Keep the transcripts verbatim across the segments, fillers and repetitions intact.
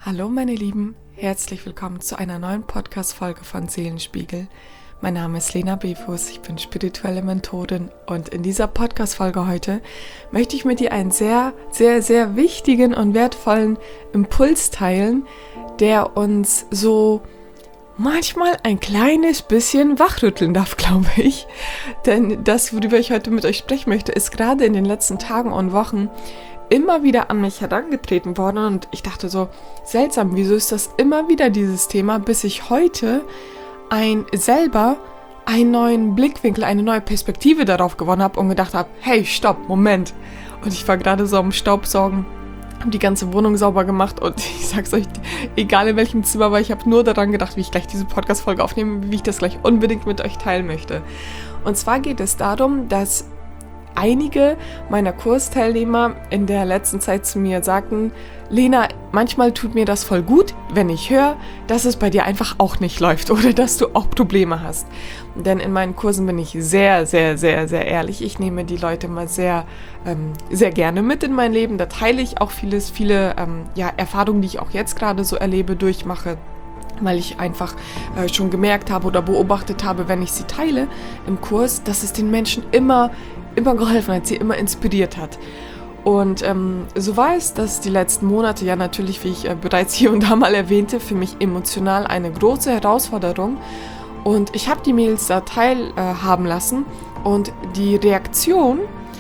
Hallo meine Lieben, herzlich willkommen zu einer neuen Podcast-Folge von Seelenspiegel. Mein Name ist Lena Befus, ich bin spirituelle Mentorin und in dieser Podcast-Folge heute möchte ich mit dir einen sehr, sehr, sehr wichtigen und wertvollen Impuls teilen, der uns so manchmal ein kleines bisschen wachrütteln darf, glaube ich. Denn das, worüber ich heute mit euch sprechen möchte, ist gerade in den letzten Tagen und Wochen immer wieder an mich herangetreten worden und ich dachte so, seltsam, wieso ist das immer wieder dieses Thema, bis ich heute ein selber einen neuen Blickwinkel, eine neue Perspektive darauf gewonnen habe und gedacht habe, hey, stopp, Moment. Und ich war gerade so am Staubsaugen, habe die ganze Wohnung sauber gemacht und ich sag's euch, egal in welchem Zimmer, weil ich habe nur daran gedacht, wie ich gleich diese Podcast-Folge aufnehme, wie ich das gleich unbedingt mit euch teilen möchte. Und zwar geht es darum, dass einige meiner Kursteilnehmer in der letzten Zeit zu mir sagten, Lena, manchmal tut mir das voll gut, wenn ich höre, dass es bei dir einfach auch nicht läuft oder dass du auch Probleme hast. Denn in meinen Kursen bin ich sehr, sehr, sehr, sehr ehrlich. Ich nehme die Leute mal sehr, ähm, sehr gerne mit in mein Leben. Da teile ich auch vieles, viele ähm, ja, Erfahrungen, die ich auch jetzt gerade so erlebe, durchmache, weil ich einfach äh, schon gemerkt habe oder beobachtet habe, wenn ich sie teile im Kurs, dass es den Menschen immer immer geholfen hat, sie immer inspiriert hat. Und ähm, so war es, dass die letzten Monate ja natürlich, wie ich äh, bereits hier und da mal erwähnte, für mich emotional eine große Herausforderung. Und ich habe die Mails da teilhaben äh, lassen und die Reaktion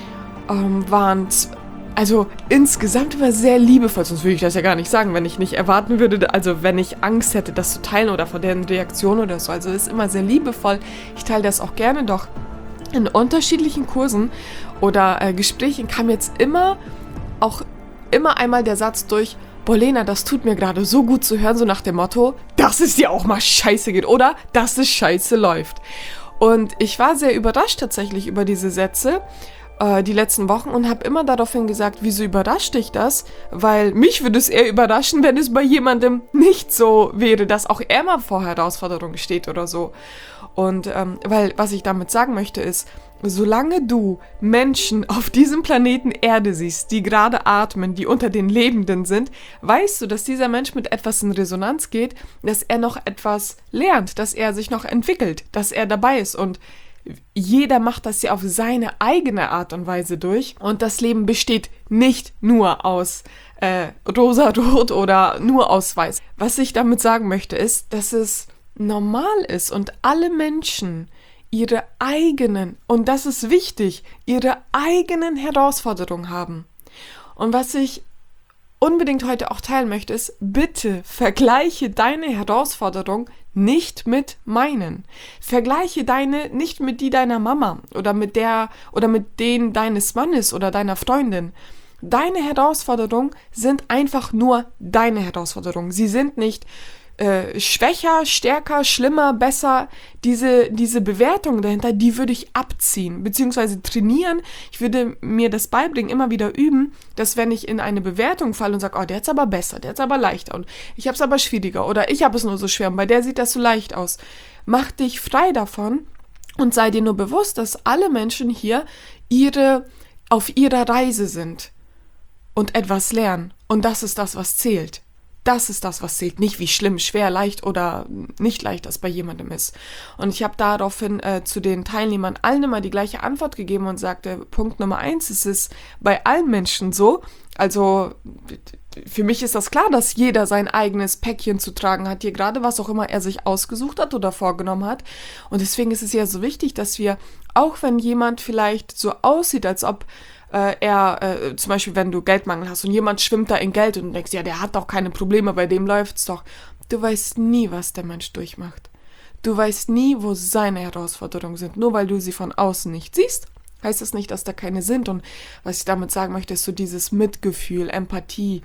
ähm, waren, also insgesamt immer sehr liebevoll, sonst würde ich das ja gar nicht sagen, wenn ich nicht erwarten würde, also wenn ich Angst hätte, das zu teilen oder vor deren Reaktion oder so. Also es ist immer sehr liebevoll. Ich teile das auch gerne, doch in unterschiedlichen Kursen oder äh, Gesprächen kam jetzt immer, auch immer einmal der Satz durch, boah Lena, das tut mir gerade so gut zu hören, so nach dem Motto, dass es dir auch mal scheiße geht oder dass es scheiße läuft. Und ich war sehr überrascht tatsächlich über diese Sätze äh, die letzten Wochen und habe immer daraufhin gesagt, wieso überrascht dich das? Weil mich würde es eher überraschen, wenn es bei jemandem nicht so wäre, dass auch er mal vor Herausforderungen steht oder so. Und ähm, weil, was ich damit sagen möchte ist, solange du Menschen auf diesem Planeten Erde siehst, die gerade atmen, die unter den Lebenden sind, weißt du, dass dieser Mensch mit etwas in Resonanz geht, dass er noch etwas lernt, dass er sich noch entwickelt, dass er dabei ist und jeder macht das ja auf seine eigene Art und Weise durch und das Leben besteht nicht nur aus äh, rosa-rot oder nur aus weiß. Was ich damit sagen möchte ist, dass es normal ist und alle Menschen ihre eigenen, und das ist wichtig, ihre eigenen Herausforderungen haben. Und was ich unbedingt heute auch teilen möchte, ist, bitte vergleiche deine Herausforderung nicht mit meinen. Vergleiche deine nicht mit die deiner Mama oder mit der oder mit denen deines Mannes oder deiner Freundin. Deine Herausforderungen sind einfach nur deine Herausforderungen. Sie sind nicht Äh, schwächer, stärker, schlimmer, besser, diese, diese Bewertung dahinter, die würde ich abziehen, beziehungsweise trainieren. Ich würde mir das beibringen, immer wieder üben, dass wenn ich in eine Bewertung falle und sage, oh, der hat's aber besser, der hat's aber leichter und ich hab's aber schwieriger oder ich habe es nur so schwer und bei der sieht das so leicht aus. Mach dich frei davon und sei dir nur bewusst, dass alle Menschen hier ihre, auf ihrer Reise sind und etwas lernen und das ist das, was zählt. Das ist das, was zählt, nicht wie schlimm, schwer, leicht oder nicht leicht das bei jemandem ist. Und ich habe daraufhin äh, zu den Teilnehmern allen immer die gleiche Antwort gegeben und sagte, Punkt Nummer eins, es ist bei allen Menschen so, also für mich ist das klar, dass jeder sein eigenes Päckchen zu tragen hat, hier gerade was auch immer er sich ausgesucht hat oder vorgenommen hat. Und deswegen ist es ja so wichtig, dass wir, auch wenn jemand vielleicht so aussieht, als ob Äh, er, äh, zum Beispiel, wenn du Geldmangel hast und jemand schwimmt da in Geld und du denkst, ja, der hat doch keine Probleme, bei dem läuft's doch. Du weißt nie, was der Mensch durchmacht. Du weißt nie, wo seine Herausforderungen sind. Nur weil du sie von außen nicht siehst, heißt das nicht, dass da keine sind. Und was ich damit sagen möchte, ist so dieses Mitgefühl, Empathie,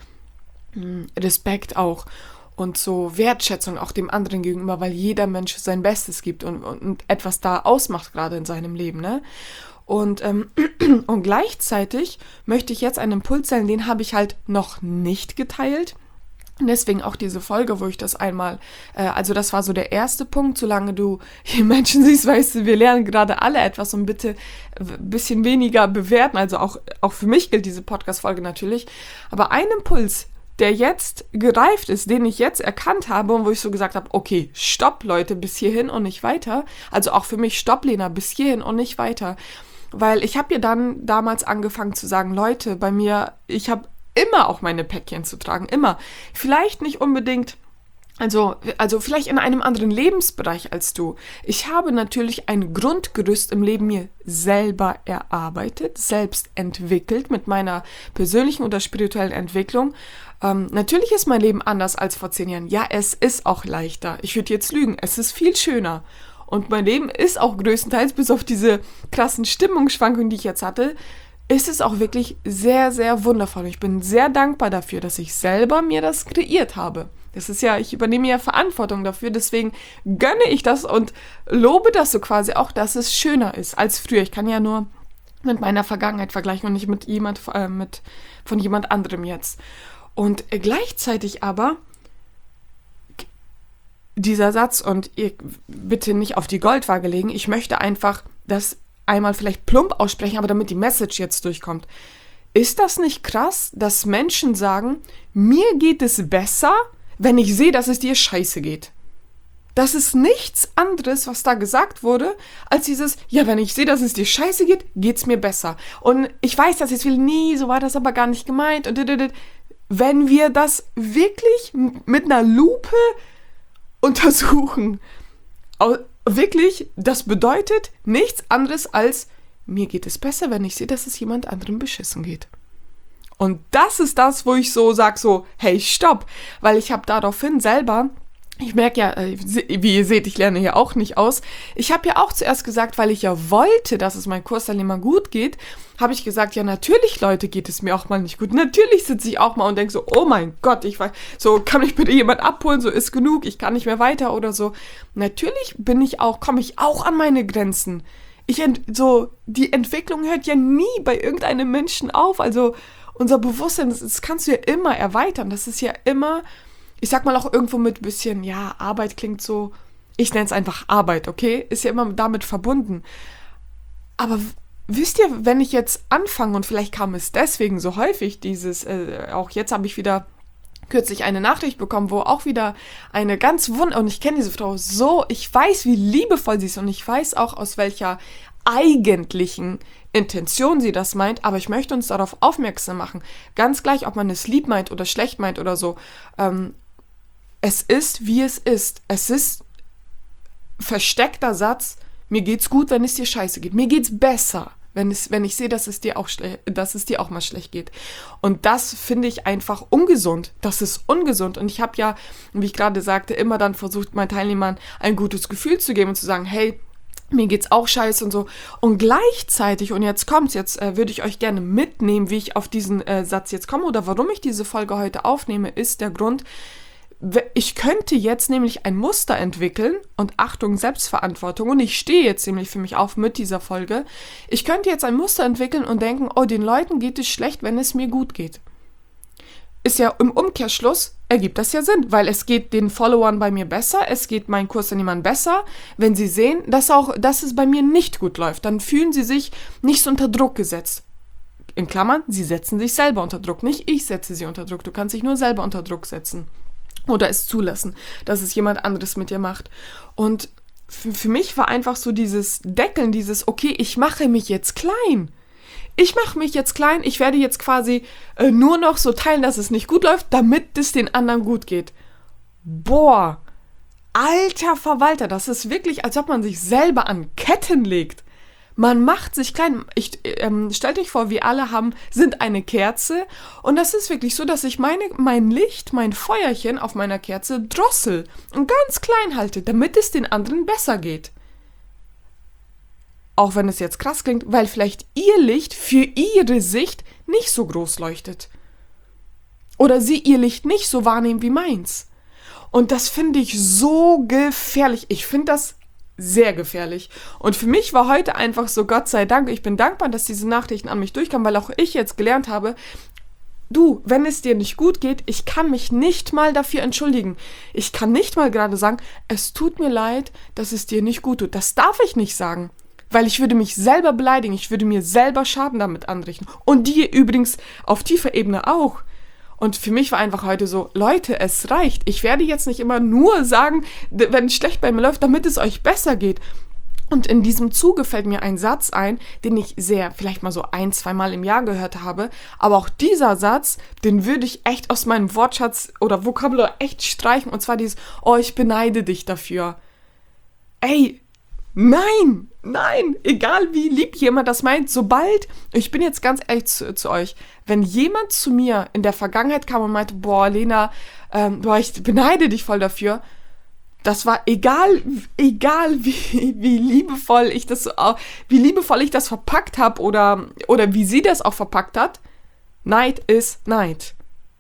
Respekt auch und so Wertschätzung auch dem anderen gegenüber, weil jeder Mensch sein Bestes gibt und, und, und etwas da ausmacht gerade in seinem Leben, ne? Und, ähm, und gleichzeitig möchte ich jetzt einen Impuls teilen, den habe ich halt noch nicht geteilt. Und deswegen auch diese Folge, wo ich das einmal, äh, also das war so der erste Punkt, solange du hier Menschen siehst, weißt du, wir lernen gerade alle etwas und bitte ein bisschen weniger bewerten, also auch, auch für mich gilt diese Podcast-Folge natürlich, aber ein Impuls, der jetzt gereift ist, den ich jetzt erkannt habe und wo ich so gesagt habe, okay, stopp Leute, bis hierhin und nicht weiter. Also auch für mich, stopp Lena, bis hierhin und nicht weiter. Weil ich habe ja dann damals angefangen zu sagen, Leute, bei mir, ich habe immer auch meine Päckchen zu tragen, immer. Vielleicht nicht unbedingt, also, also vielleicht in einem anderen Lebensbereich als du. Ich habe natürlich ein Grundgerüst im Leben mir selber erarbeitet, selbst entwickelt mit meiner persönlichen oder spirituellen Entwicklung. Ähm, natürlich ist mein Leben anders als vor zehn Jahren. Ja, es ist auch leichter. Ich würde jetzt lügen, es ist viel schöner. Und mein Leben ist auch größtenteils, bis auf diese krassen Stimmungsschwankungen, die ich jetzt hatte, ist es auch wirklich sehr, sehr wundervoll. Ich bin sehr dankbar dafür, dass ich selber mir das kreiert habe. Das ist ja, ich übernehme ja Verantwortung dafür, deswegen gönne ich das und lobe das so quasi auch, dass es schöner ist als früher. Ich kann ja nur mit meiner Vergangenheit vergleichen und nicht mit jemand, äh, mit, von jemand anderem jetzt. Und gleichzeitig aber dieser Satz, und ihr bitte nicht auf die Goldwaage legen, ich möchte einfach das einmal vielleicht plump aussprechen, aber damit die Message jetzt durchkommt. Ist das nicht krass, dass Menschen sagen, mir geht es besser, wenn ich sehe, dass es dir scheiße geht? Das ist nichts anderes, was da gesagt wurde, als dieses, ja, wenn ich sehe, dass es dir scheiße geht, geht's mir besser. Und ich weiß, dass jetzt viel, nie, so war das aber gar nicht gemeint. Und wenn wir das wirklich mit einer Lupe untersuchen, wirklich, das bedeutet nichts anderes als, mir geht es besser, wenn ich sehe, dass es jemand anderem beschissen geht. Und das ist das, wo ich so sage, so, hey, stopp, weil ich habe daraufhin selber, ich merke ja, wie ihr seht, ich lerne hier auch nicht aus, ich habe ja auch zuerst gesagt, weil ich ja wollte, dass es meinen Kursteilnehmern gut geht, habe ich gesagt, ja natürlich, Leute, geht es mir auch mal nicht gut. Natürlich sitze ich auch mal und denke so, oh mein Gott, ich weiß, so, kann mich bitte jemand abholen, so ist genug, ich kann nicht mehr weiter oder so. Natürlich bin ich auch, komme ich auch an meine Grenzen. Ich ent, so, die Entwicklung hört ja nie bei irgendeinem Menschen auf, also unser Bewusstsein, das, das kannst du ja immer erweitern, das ist ja immer, ich sag mal auch irgendwo mit ein bisschen, ja, Arbeit klingt so, ich nenne es einfach Arbeit, okay, ist ja immer damit verbunden. Aber wisst ihr, wenn ich jetzt anfange, und vielleicht kam es deswegen so häufig, dieses, äh, auch jetzt habe ich wieder kürzlich eine Nachricht bekommen, wo auch wieder eine ganz wunderbare, und ich kenne diese Frau so, ich weiß, wie liebevoll sie ist und ich weiß auch, aus welcher eigentlichen Intention sie das meint, aber ich möchte uns darauf aufmerksam machen, ganz gleich, ob man es lieb meint oder schlecht meint oder so, ähm, es ist, wie es ist. Es ist versteckter Satz, mir geht's gut, wenn es dir scheiße geht. Mir geht's besser, wenn, es, wenn ich sehe, dass es dir auch schle- dass es dir auch mal schlecht geht. Und das finde ich einfach ungesund. Das ist ungesund. Und ich habe ja, wie ich gerade sagte, immer dann versucht, meinen Teilnehmern ein gutes Gefühl zu geben und zu sagen, hey, mir geht's auch scheiße und so. Und gleichzeitig, und jetzt kommt's, jetzt äh, würde ich euch gerne mitnehmen, wie ich auf diesen äh, Satz jetzt komme oder warum ich diese Folge heute aufnehme, ist der Grund, ich könnte jetzt nämlich ein Muster entwickeln und Achtung, Selbstverantwortung, und ich stehe jetzt nämlich für mich auf mit dieser Folge, ich könnte jetzt ein Muster entwickeln und denken, oh, den Leuten geht es schlecht, wenn es mir gut geht. Ist ja im Umkehrschluss, ergibt das ja Sinn, weil es geht den Followern bei mir besser, es geht meinen Kursteilnehmern besser, wenn sie sehen, dass, auch, dass es bei mir nicht gut läuft, dann fühlen sie sich nicht so unter Druck gesetzt. In Klammern, sie setzen sich selber unter Druck, nicht ich setze sie unter Druck, du kannst dich nur selber unter Druck setzen. Oder es zulassen, dass es jemand anderes mit dir macht. Und für, für mich war einfach so dieses Deckeln, dieses, okay, ich mache mich jetzt klein. Ich mache mich jetzt klein, ich werde jetzt quasi äh, nur noch so teilen, dass es nicht gut läuft, damit es den anderen gut geht. Boah, alter Verwalter, das ist wirklich, als ob man sich selber an Ketten legt. Man macht sich klein. Ich, ähm, stellt euch vor, wir alle haben, sind eine Kerze und das ist wirklich so, dass ich meine, mein Licht, mein Feuerchen auf meiner Kerze drossel und ganz klein halte, damit es den anderen besser geht. Auch wenn es jetzt krass klingt, weil vielleicht ihr Licht für ihre Sicht nicht so groß leuchtet. Oder sie ihr Licht nicht so wahrnehmen wie meins. Und das finde ich so gefährlich. Ich finde das sehr gefährlich. Und für mich war heute einfach so, Gott sei Dank, ich bin dankbar, dass diese Nachrichten an mich durchkamen, weil auch ich jetzt gelernt habe, du, wenn es dir nicht gut geht, ich kann mich nicht mal dafür entschuldigen. Ich kann nicht mal gerade sagen, es tut mir leid, dass es dir nicht gut tut. Das darf ich nicht sagen, weil ich würde mich selber beleidigen, ich würde mir selber Schaden damit anrichten. Und dir übrigens auf tiefer Ebene auch. Und für mich war einfach heute so, Leute, es reicht. Ich werde jetzt nicht immer nur sagen, wenn es schlecht bei mir läuft, damit es euch besser geht. Und in diesem Zuge fällt mir ein Satz ein, den ich sehr, vielleicht mal so ein, zweimal im Jahr gehört habe. Aber auch dieser Satz, den würde ich echt aus meinem Wortschatz oder Vokabular echt streichen. Und zwar dieses, oh, ich beneide dich dafür. Ey, nein, nein, egal wie lieb jemand das meint, sobald, ich bin jetzt ganz ehrlich zu, zu euch, wenn jemand zu mir in der Vergangenheit kam und meinte, boah, Lena, ähm, boah, ich beneide dich voll dafür, das war egal, egal wie, wie liebevoll ich das so, wie liebevoll ich das verpackt habe oder, oder wie sie das auch verpackt hat. Neid ist Neid.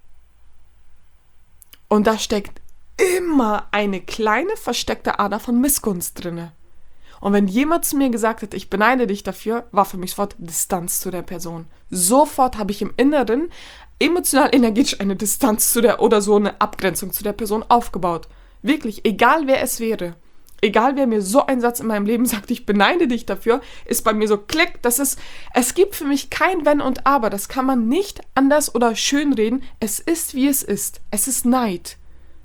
Und da steckt immer eine kleine versteckte Ader von Missgunst drinne. Und wenn jemand zu mir gesagt hat, ich beneide dich dafür, war für mich sofort Distanz zu der Person. Sofort habe ich im Inneren emotional, energetisch eine Distanz zu der oder so eine Abgrenzung zu der Person aufgebaut. Wirklich, egal wer es wäre, egal wer mir so einen Satz in meinem Leben sagt, ich beneide dich dafür, ist bei mir so klick, das ist, es gibt für mich kein Wenn und Aber, das kann man nicht anders oder schönreden, es ist wie es ist, es ist Neid.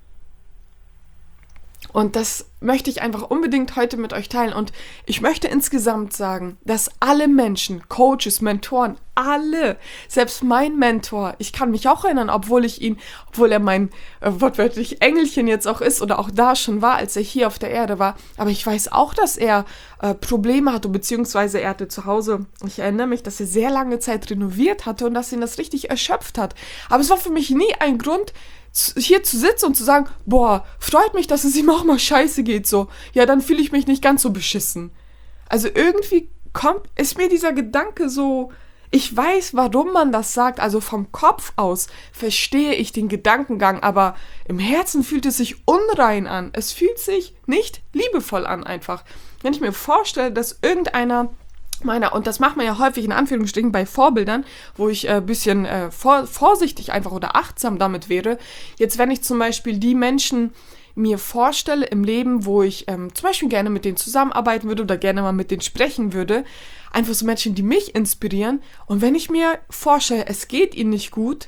Und das möchte ich einfach unbedingt heute mit euch teilen. Und ich möchte insgesamt sagen, dass alle Menschen, Coaches, Mentoren, alle, selbst mein Mentor, ich kann mich auch erinnern, obwohl ich ihn, obwohl er mein äh, wortwörtlich Engelchen jetzt auch ist oder auch da schon war, als er hier auf der Erde war, aber ich weiß auch, dass er äh, Probleme hatte, beziehungsweise er hatte zu Hause, ich erinnere mich, dass er sehr lange Zeit renoviert hatte und dass ihn das richtig erschöpft hat. Aber es war für mich nie ein Grund, hier zu sitzen und zu sagen, boah, freut mich, dass es ihm auch mal scheiße geht, so. Ja, dann fühle ich mich nicht ganz so beschissen. Also irgendwie kommt, ist mir dieser Gedanke so, ich weiß, warum man das sagt, also vom Kopf aus verstehe ich den Gedankengang, aber im Herzen fühlt es sich unrein an. Es fühlt sich nicht liebevoll an einfach. Wenn ich mir vorstelle, dass irgendeiner meiner, und das macht man ja häufig in Anführungsstrichen bei Vorbildern, wo ich ein äh, bisschen äh, vor, vorsichtig einfach oder achtsam damit wäre. Jetzt, wenn ich zum Beispiel die Menschen mir vorstelle im Leben, wo ich ähm, zum Beispiel gerne mit denen zusammenarbeiten würde oder gerne mal mit denen sprechen würde, einfach so Menschen, die mich inspirieren, und wenn ich mir vorstelle, es geht ihnen nicht gut,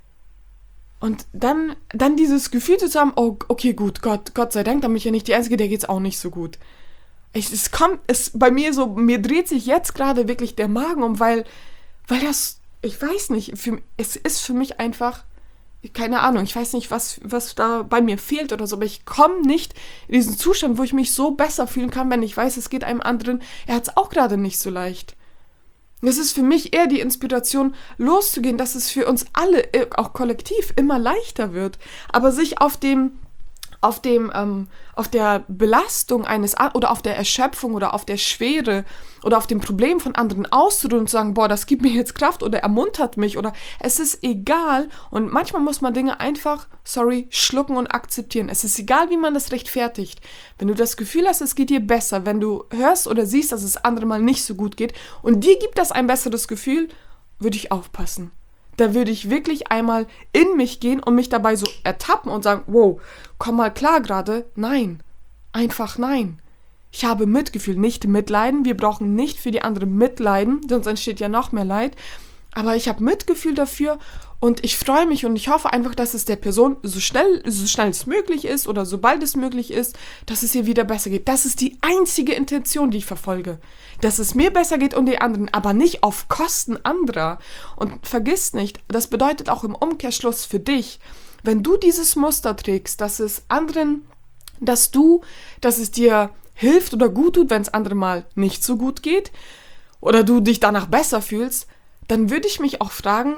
und dann, dann dieses Gefühl zu haben, oh, okay, gut, Gott, Gott sei Dank, dann bin ich ja nicht die Einzige, der geht's auch nicht so gut. Ich, es kommt, es bei mir so, mir dreht sich jetzt gerade wirklich der Magen um, weil, weil das, ich weiß nicht, für, es ist für mich einfach, keine Ahnung, ich weiß nicht, was, was da bei mir fehlt oder so, aber ich komme nicht in diesen Zustand, wo ich mich so besser fühlen kann, wenn ich weiß, es geht einem anderen, er hat es auch gerade nicht so leicht. Das ist für mich eher die Inspiration, loszugehen, dass es für uns alle, auch kollektiv, immer leichter wird, aber sich auf dem auf dem, ähm, auf der Belastung eines, oder auf der Erschöpfung oder auf der Schwere oder auf dem Problem von anderen auszuruhen und zu sagen, boah, das gibt mir jetzt Kraft oder ermuntert mich oder es ist egal, und manchmal muss man Dinge einfach, sorry, schlucken und akzeptieren. Es ist egal, wie man das rechtfertigt. Wenn du das Gefühl hast, es geht dir besser, wenn du hörst oder siehst, dass es andere mal nicht so gut geht und dir gibt das ein besseres Gefühl, würde ich aufpassen. Da würde ich wirklich einmal in mich gehen und mich dabei so ertappen und sagen, wow, komm mal klar gerade. Nein, einfach nein. Ich habe Mitgefühl, nicht Mitleiden. Wir brauchen nicht für die anderen mitleiden, sonst entsteht ja noch mehr Leid. Aber ich habe Mitgefühl dafür und ich freue mich und ich hoffe einfach, dass es der Person so schnell, so schnell es möglich ist oder sobald es möglich ist, dass es ihr wieder besser geht. Das ist die einzige Intention, die ich verfolge. Dass es mir besser geht und den anderen, aber nicht auf Kosten anderer. Und vergiss nicht, das bedeutet auch im Umkehrschluss für dich, wenn du dieses Muster trägst, dass es anderen, dass du, dass es dir hilft oder gut tut, wenn es anderen mal nicht so gut geht oder du dich danach besser fühlst, dann würde ich mich auch fragen,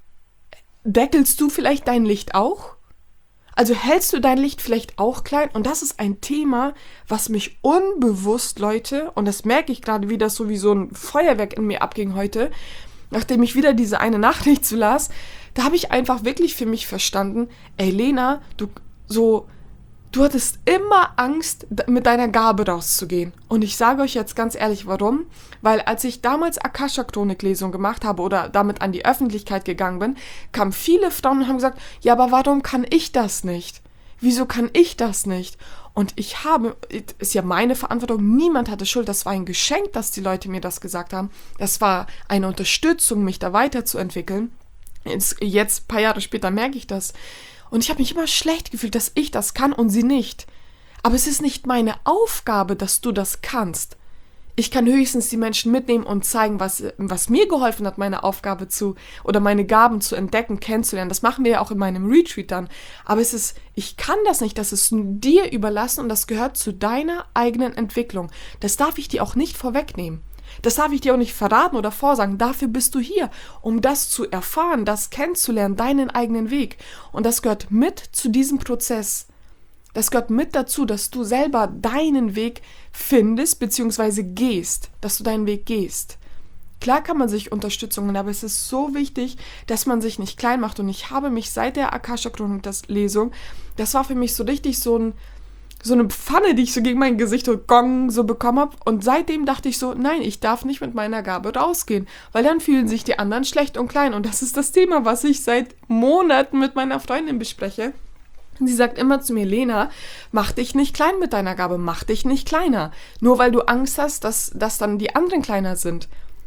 deckelst du vielleicht dein Licht auch? Also hältst du dein Licht vielleicht auch klein? Und das ist ein Thema, was mich unbewusst, Leute, und das merke ich gerade, wie das so wie so ein Feuerwerk in mir abging heute, nachdem ich wieder diese eine Nachricht zu las, da habe ich einfach wirklich für mich verstanden, ey Lena, du so... Du hattest immer Angst, mit deiner Gabe rauszugehen. Und ich sage euch jetzt ganz ehrlich, warum. Weil als ich damals Akasha-Chronik-Lesung gemacht habe oder damit an die Öffentlichkeit gegangen bin, kamen viele Frauen und haben gesagt, ja, aber warum kann ich das nicht? Wieso kann ich das nicht? Und ich habe, ist ja meine Verantwortung, niemand hatte Schuld, das war ein Geschenk, dass die Leute mir das gesagt haben. Das war eine Unterstützung, mich da weiterzuentwickeln. Jetzt, jetzt, ein paar Jahre später, merke ich das. Und ich habe mich immer schlecht gefühlt, dass ich das kann und sie nicht. Aber es ist nicht meine Aufgabe, dass du das kannst. Ich kann höchstens die Menschen mitnehmen und zeigen, was, was mir geholfen hat, meine Aufgabe zu oder meine Gaben zu entdecken, kennenzulernen. Das machen wir ja auch in meinem Retreat dann. Aber es ist, ich kann das nicht, das ist dir überlassen und das gehört zu deiner eigenen Entwicklung. Das darf ich dir auch nicht vorwegnehmen. Das darf ich dir auch nicht verraten oder vorsagen. Dafür bist du hier, um das zu erfahren, das kennenzulernen, deinen eigenen Weg. Und das gehört mit zu diesem Prozess. Das gehört mit dazu, dass du selber deinen Weg findest bzw. gehst, dass du deinen Weg gehst. Klar kann man sich Unterstützung holen, aber es ist so wichtig, dass man sich nicht klein macht. Und ich habe mich seit der Akasha-Chronik-Lesung, das war für mich so richtig so, ein, so eine Pfanne, die ich so gegen mein Gesicht und Gong so bekommen habe. Und seitdem dachte ich so, nein, ich darf nicht mit meiner Gabe rausgehen, weil dann fühlen sich die anderen schlecht und klein. Und das ist das Thema, was ich seit Monaten mit meiner Freundin bespreche. Sie sagt immer zu mir, Lena, mach dich nicht klein mit deiner Gabe, mach dich nicht kleiner. Nur weil du Angst hast, dass, dass dann die anderen kleiner sind.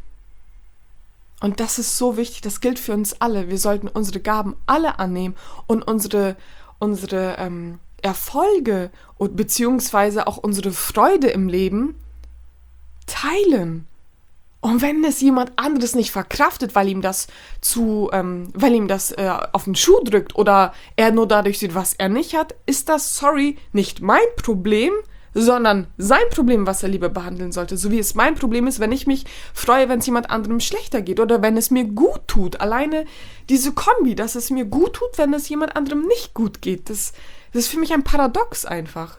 Und das ist so wichtig, das gilt für uns alle. Wir sollten unsere Gaben alle annehmen und unsere, unsere ähm, Erfolge und beziehungsweise auch unsere Freude im Leben teilen. Und wenn es jemand anderes nicht verkraftet, weil ihm das zu, ähm, weil ihm das äh, auf den Schuh drückt oder er nur dadurch sieht, was er nicht hat, ist das, sorry, nicht mein Problem, sondern sein Problem, was er lieber behandeln sollte. So wie es mein Problem ist, wenn ich mich freue, wenn es jemand anderem schlechter geht oder wenn es mir gut tut. Alleine diese Kombi, dass es mir gut tut, wenn es jemand anderem nicht gut geht. Das, das ist für mich ein Paradox einfach.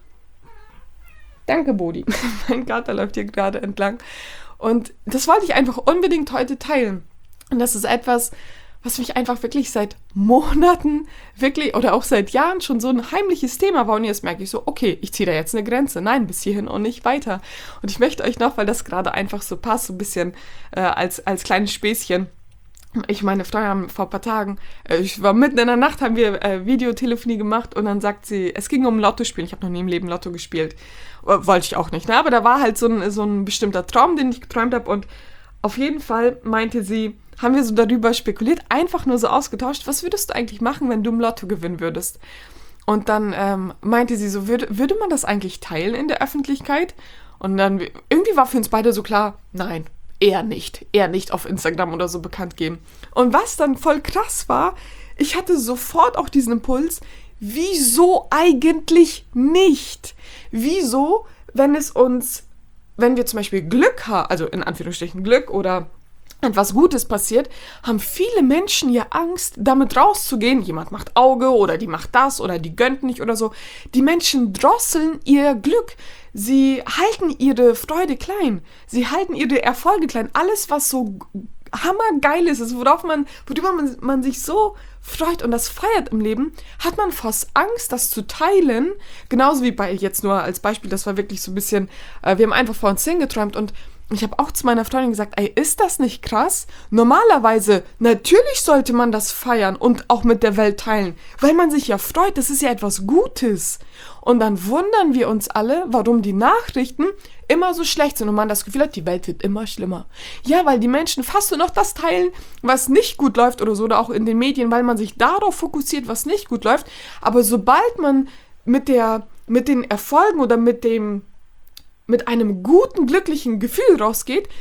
Danke, Bodhi. Mein Kater läuft hier gerade entlang. Und das wollte ich einfach unbedingt heute teilen. Und das ist etwas, was mich einfach wirklich seit Monaten, wirklich, oder auch seit Jahren schon so ein heimliches Thema war. Und jetzt merke ich so, okay, ich ziehe da jetzt eine Grenze. Nein, bis hierhin und nicht weiter. Und ich möchte euch noch, weil das gerade einfach so passt, so ein bisschen äh, als, als kleines Späßchen. Ich meine, Freundin haben vor ein paar Tagen, äh, ich war mitten in der Nacht, haben wir äh, Videotelefonie gemacht und dann sagt sie, es ging um Lotto spielen. Ich habe noch nie im Leben Lotto gespielt. Äh, wollte ich auch nicht, ne? Aber da war halt so ein, so ein bestimmter Traum, den ich geträumt habe und auf jeden Fall meinte sie, haben wir so darüber spekuliert, einfach nur so ausgetauscht, was würdest du eigentlich machen, wenn du im Lotto gewinnen würdest? Und dann ähm, meinte sie so, würde, würde man das eigentlich teilen in der Öffentlichkeit? Und dann, irgendwie war für uns beide so klar, nein. Eher nicht, eher nicht auf Instagram oder so bekannt geben. Und was dann voll krass war, ich hatte sofort auch diesen Impuls, wieso eigentlich nicht? Wieso, wenn es uns, wenn wir zum Beispiel Glück haben, also in Anführungsstrichen Glück oder etwas Gutes passiert, haben viele Menschen ja Angst, damit rauszugehen. Jemand macht Auge oder die macht das oder die gönnt nicht oder so. Die Menschen drosseln ihr Glück. Sie halten ihre Freude klein. Sie halten ihre Erfolge klein. Alles, was so hammergeil ist, ist worauf man, worüber man, man sich so freut und das feiert im Leben, hat man fast Angst, das zu teilen. Genauso wie bei, jetzt nur als Beispiel, das war wirklich so ein bisschen, äh, wir haben einfach vor uns hingeträumt und ich habe auch zu meiner Freundin gesagt, ey, ist das nicht krass? Normalerweise, natürlich sollte man das feiern und auch mit der Welt teilen, weil man sich ja freut, das ist ja etwas Gutes. Und dann wundern wir uns alle, warum die Nachrichten immer so schlecht sind und man das Gefühl hat, die Welt wird immer schlimmer. Ja, weil die Menschen fast nur noch das teilen, was nicht gut läuft oder so, oder auch in den Medien, weil man sich darauf fokussiert, was nicht gut läuft. Aber sobald man mit der, mit den Erfolgen oder mit dem mit einem guten, glücklichen Gefühl rausgeht,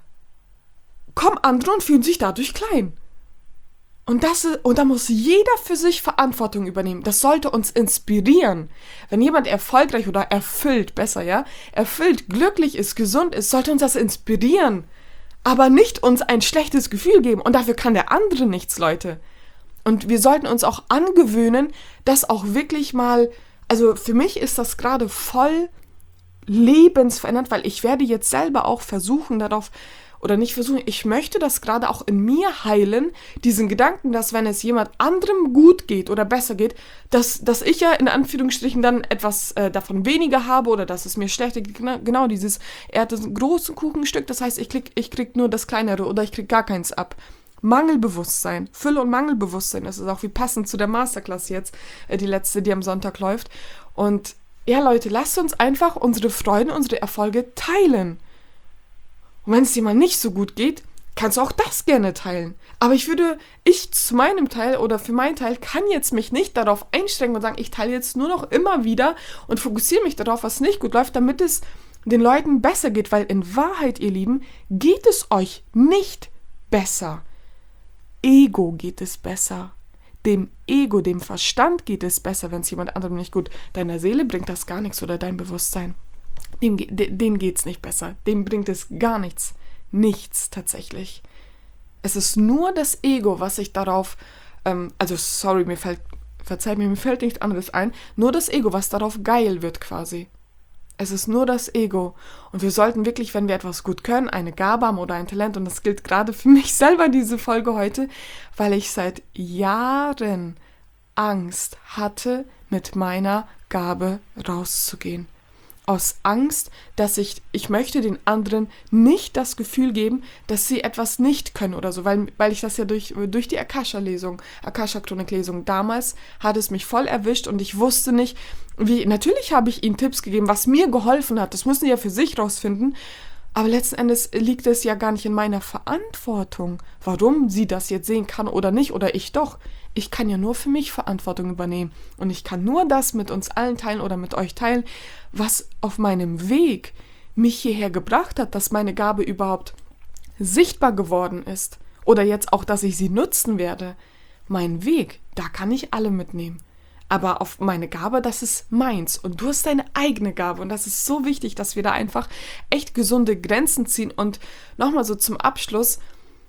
kommen andere und fühlen sich dadurch klein. Und, das, und da muss jeder für sich Verantwortung übernehmen. Das sollte uns inspirieren. Wenn jemand erfolgreich oder erfüllt, besser, ja, erfüllt, glücklich ist, gesund ist, sollte uns das inspirieren. Aber nicht uns ein schlechtes Gefühl geben. Und dafür kann der andere nichts, Leute. Und wir sollten uns auch angewöhnen, das auch wirklich mal, also für mich ist das gerade voll lebensverändert, weil ich werde jetzt selber auch versuchen darauf, oder nicht versuchen, ich möchte das gerade auch in mir heilen, diesen Gedanken, dass wenn es jemand anderem gut geht oder besser geht, dass, dass ich ja in Anführungsstrichen dann etwas äh, davon weniger habe oder dass es mir schlechter geht. Genau, dieses, er hat ein großes Kuchenstück, das heißt, ich krieg, ich krieg nur das kleinere oder ich krieg gar keins ab. Mangelbewusstsein, Fülle- und Mangelbewusstsein, das ist auch wie passend zu der Masterclass jetzt, äh, die letzte, die am Sonntag läuft. Und ja, Leute, lasst uns einfach unsere Freuden, unsere Erfolge teilen. Und wenn es jemand nicht so gut geht, kannst du auch das gerne teilen. Aber ich würde, ich zu meinem Teil oder für meinen Teil kann jetzt mich nicht darauf einstrengen und sagen, ich teile jetzt nur noch immer wieder und fokussiere mich darauf, was nicht gut läuft, damit es den Leuten besser geht. Weil in Wahrheit, ihr Lieben, geht es euch nicht besser. Ego geht es besser. Dem Ego, dem Verstand geht es besser, wenn es jemand anderem nicht gut. Deiner Seele bringt das gar nichts oder dein Bewusstsein. Dem, denen geht es nicht besser. Dem bringt es gar nichts. Nichts tatsächlich. Es ist nur das Ego, was sich darauf, ähm, also sorry, mir fällt, verzeih mir, mir fällt nichts anderes ein, nur das Ego, was darauf geil wird quasi. Es ist nur das Ego. Und wir sollten wirklich, wenn wir etwas gut können, eine Gabe haben oder ein Talent, und das gilt gerade für mich selber, diese Folge heute, weil ich seit Jahren Angst hatte, mit meiner Gabe rauszugehen. Aus Angst, dass ich, ich möchte den anderen nicht das Gefühl geben, dass sie etwas nicht können oder so, weil, weil ich das ja durch, durch die Akasha-Lesung, Akasha-Chronik-Lesung damals hat es mich voll erwischt und ich wusste nicht, wie, natürlich habe ich ihnen Tipps gegeben, was mir geholfen hat, das müssen sie ja für sich rausfinden, aber letzten Endes liegt es ja gar nicht in meiner Verantwortung, warum sie das jetzt sehen kann oder nicht, oder ich doch. Ich kann ja nur für mich Verantwortung übernehmen und ich kann nur das mit uns allen teilen oder mit euch teilen, was auf meinem Weg mich hierher gebracht hat, dass meine Gabe überhaupt sichtbar geworden ist oder jetzt auch, dass ich sie nutzen werde. Mein Weg, da kann ich alle mitnehmen. Aber auf meine Gabe, das ist meins und du hast deine eigene Gabe und das ist so wichtig, dass wir da einfach echt gesunde Grenzen ziehen. Und nochmal so zum Abschluss,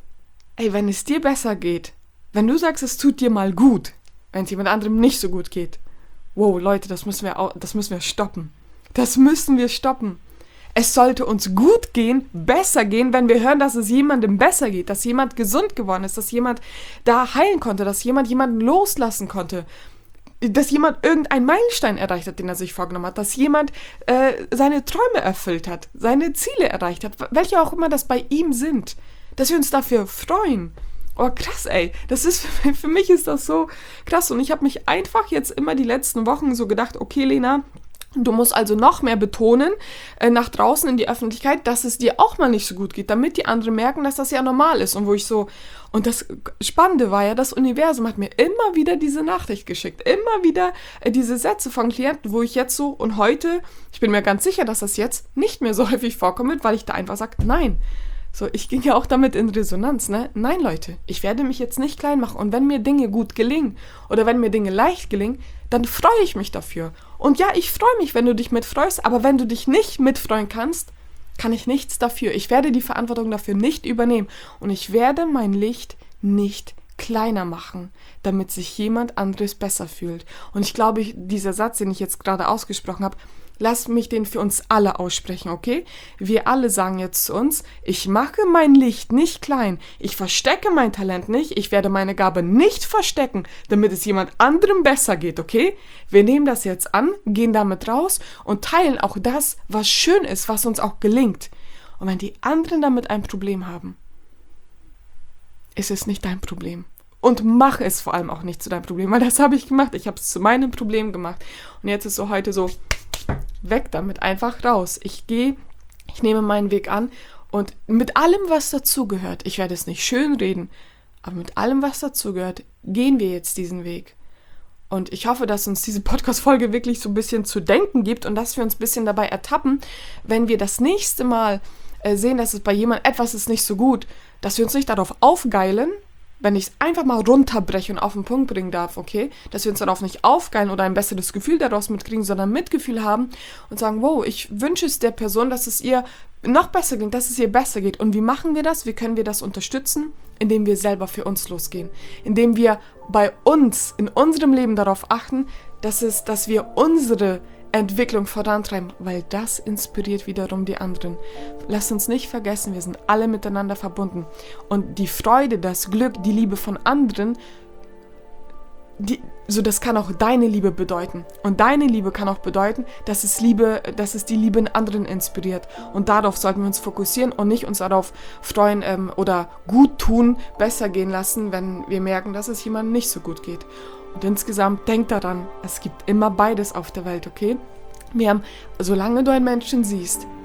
ey, wenn es dir besser geht, wenn du sagst, es tut dir mal gut, wenn es jemand anderem nicht so gut geht, wow, Leute, das müssen wir, das müssen wir stoppen. Das müssen wir stoppen. Es sollte uns gut gehen, besser gehen, wenn wir hören, dass es jemandem besser geht, dass jemand gesund geworden ist, dass jemand da heilen konnte, dass jemand jemanden loslassen konnte, dass jemand irgendeinen Meilenstein erreicht hat, den er sich vorgenommen hat, dass jemand äh, seine Träume erfüllt hat, seine Ziele erreicht hat, welche auch immer das bei ihm sind, dass wir uns dafür freuen. Oh, krass, ey. Das ist, für, für mich ist das so krass. Und ich habe mich einfach jetzt immer die letzten Wochen so gedacht, okay, Lena, du musst also noch mehr betonen, äh, nach draußen in die Öffentlichkeit, dass es dir auch mal nicht so gut geht, damit die anderen merken, dass das ja normal ist. Und wo ich so, und das Spannende war ja, das Universum hat mir immer wieder diese Nachricht geschickt, immer wieder äh, diese Sätze von Klienten, wo ich jetzt so, und heute, ich bin mir ganz sicher, dass das jetzt nicht mehr so häufig vorkommen wird, weil ich da einfach sage, nein. So, ich ging ja auch damit in Resonanz, ne? Nein, Leute, ich werde mich jetzt nicht klein machen. Und wenn mir Dinge gut gelingen oder wenn mir Dinge leicht gelingen, dann freue ich mich dafür. Und ja, ich freue mich, wenn du dich mitfreust, aber wenn du dich nicht mitfreuen kannst, kann ich nichts dafür. Ich werde die Verantwortung dafür nicht übernehmen. Und ich werde mein Licht nicht kleiner machen, damit sich jemand anderes besser fühlt. Und ich glaube, ich, dieser Satz, den ich jetzt gerade ausgesprochen habe, lass mich den für uns alle aussprechen, okay? Wir alle sagen jetzt zu uns, ich mache mein Licht nicht klein, ich verstecke mein Talent nicht, ich werde meine Gabe nicht verstecken, damit es jemand anderem besser geht, okay? Wir nehmen das jetzt an, gehen damit raus und teilen auch das, was schön ist, was uns auch gelingt. Und wenn die anderen damit ein Problem haben, ist es nicht dein Problem. Und mach es vor allem auch nicht zu deinem Problem, weil das habe ich gemacht. Ich habe es zu meinem Problem gemacht. Und jetzt ist so heute so, weg damit, einfach raus. Ich gehe, ich nehme meinen Weg an und mit allem, was dazugehört, ich werde es nicht schönreden, aber mit allem, was dazugehört, gehen wir jetzt diesen Weg. Und ich hoffe, dass uns diese Podcast-Folge wirklich so ein bisschen zu denken gibt und dass wir uns ein bisschen dabei ertappen, wenn wir das nächste Mal äh, sehen, dass es bei jemandem etwas ist nicht so gut, dass wir uns nicht darauf aufgeilen, wenn ich es einfach mal runterbreche und auf den Punkt bringen darf, okay, dass wir uns darauf nicht aufgeilen oder ein besseres Gefühl daraus mitkriegen, sondern Mitgefühl haben und sagen, wow, ich wünsche es der Person, dass es ihr noch besser geht, dass es ihr besser geht. Und wie machen wir das? Wie können wir das unterstützen? Indem wir selber für uns losgehen. Indem wir bei uns, in unserem Leben darauf achten, dass es, dass wir unsere Entwicklung vorantreiben, weil das inspiriert wiederum die anderen. Lasst uns nicht vergessen, wir sind alle miteinander verbunden. Und die Freude, das Glück, die Liebe von anderen, die, so das kann auch deine Liebe bedeuten. Und deine Liebe kann auch bedeuten, dass es Liebe, dass es die Liebe in anderen inspiriert. Und darauf sollten wir uns fokussieren und nicht uns darauf freuen ähm, oder gut tun, besser gehen lassen, wenn wir merken, dass es jemandem nicht so gut geht. Und insgesamt denk daran, es gibt immer beides auf der Welt, okay? Wir haben, solange du einen Menschen siehst,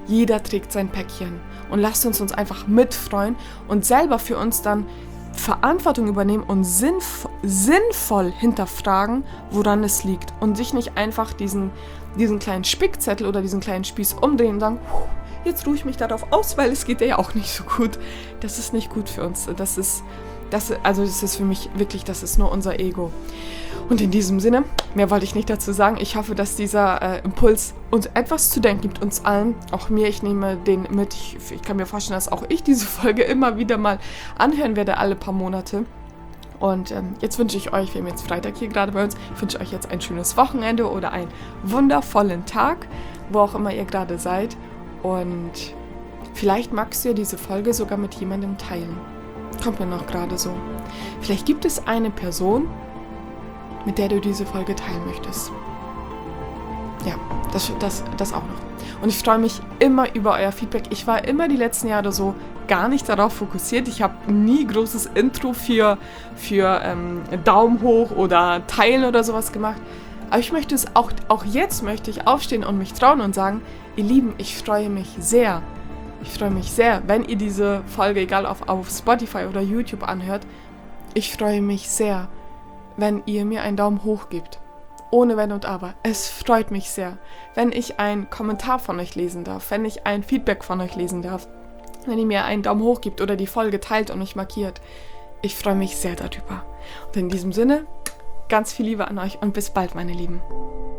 Jeder trägt sein Päckchen. Und lasst uns uns einfach mitfreuen und selber für uns dann Verantwortung übernehmen und sinnv- sinnvoll hinterfragen, woran es liegt. Und sich nicht einfach diesen, diesen kleinen Spickzettel oder diesen kleinen Spieß umdrehen und sagen, jetzt ruhe ich mich darauf aus, weil es geht ja auch nicht so gut. Das ist nicht gut für uns. Das ist, das, also das ist für mich wirklich, das ist nur unser Ego. Und in diesem Sinne, mehr wollte ich nicht dazu sagen. Ich hoffe, dass dieser äh, Impuls uns etwas zu denken gibt, uns allen, auch mir. Ich nehme den mit. Ich, ich kann mir vorstellen, dass auch ich diese Folge immer wieder mal anhören werde, alle paar Monate. Und ähm, jetzt wünsche ich euch, wir haben jetzt Freitag hier gerade bei uns, ich wünsche euch jetzt ein schönes Wochenende oder einen wundervollen Tag, wo auch immer ihr gerade seid. Und vielleicht magst du ja diese Folge sogar mit jemandem teilen. Kommt mir noch gerade so. Vielleicht gibt es eine Person, mit der du diese Folge teilen möchtest. Ja, das, das, das auch noch. Und ich freue mich immer über euer Feedback. Ich war immer die letzten Jahre so gar nicht darauf fokussiert. Ich habe nie großes Intro für, für ähm, Daumen hoch oder Teilen oder sowas gemacht. Aber ich möchte es auch, auch jetzt möchte ich aufstehen und mich trauen und sagen, ihr Lieben, ich freue mich sehr. Ich freue mich sehr, wenn ihr diese Folge, egal auf, auf Spotify oder YouTube anhört, ich freue mich sehr, wenn ihr mir einen Daumen hoch gebt. Ohne Wenn und Aber. Es freut mich sehr, wenn ich einen Kommentar von euch lesen darf, wenn ich ein Feedback von euch lesen darf, wenn ihr mir einen Daumen hoch gebt oder die Folge teilt und mich markiert. Ich freue mich sehr darüber. Und in diesem Sinne, ganz viel Liebe an euch und bis bald, meine Lieben.